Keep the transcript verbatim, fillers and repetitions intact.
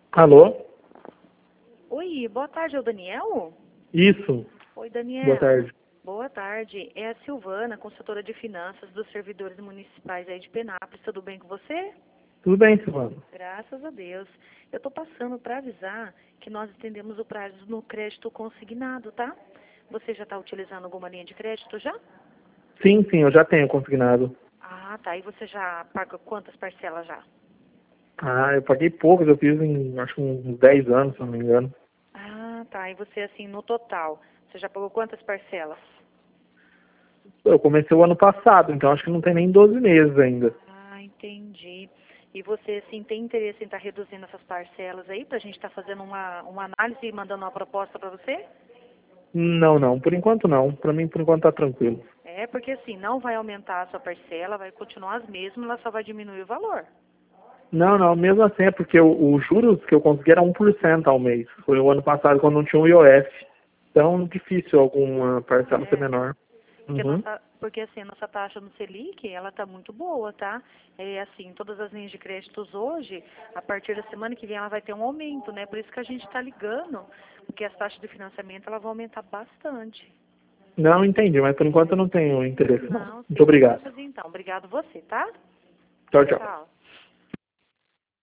Alô? Oi, boa tarde, é o Daniel? Isso. Oi, Daniel. Boa tarde. Boa tarde. É a Silvana, consultora de finanças dos servidores municipais aí de Penápolis. Tudo bem com você? Tudo bem, Silvano? Graças a Deus. Eu estou passando para avisar que nós estendemos o prazo no crédito consignado, tá? Você já está utilizando alguma linha de crédito já? Sim, sim, eu já tenho consignado. Ah, tá. E você já paga quantas parcelas já? Ah, eu paguei poucos, eu fiz em, acho que uns dez anos, se não me engano. Ah, tá. E você, assim, no total, você já pagou quantas parcelas? Eu comecei o ano passado, então acho que não tem nem doze meses ainda. Ah, entendi. E você, assim, tem interesse em estar reduzindo essas parcelas aí, para a gente estar fazendo uma, uma análise e mandando uma proposta para você? Não, não, por enquanto não. Pra mim, por enquanto tá tranquilo. É, porque assim, não vai aumentar a sua parcela, vai continuar as mesmas, ela só vai diminuir o valor. Não, não, mesmo assim é porque o- os juros que eu consegui era um por cento ao mês. Foi o ano passado quando não tinha o I O F. Então, difícil alguma parcela ser É, menor. porque, Uhum. nossa, porque assim, a nossa taxa no Selic, ela tá muito boa, tá? É assim, todas as linhas de créditos hoje, a partir da semana que vem ela vai ter um aumento, né? Por isso que a gente está ligando, porque as taxas de financiamento ela vai aumentar bastante. Não, entendi, mas por enquanto eu não tenho interesse não. Não, Muito sem obrigado. problemas então. Obrigado você, tá? Tchau, tchau. Tchau.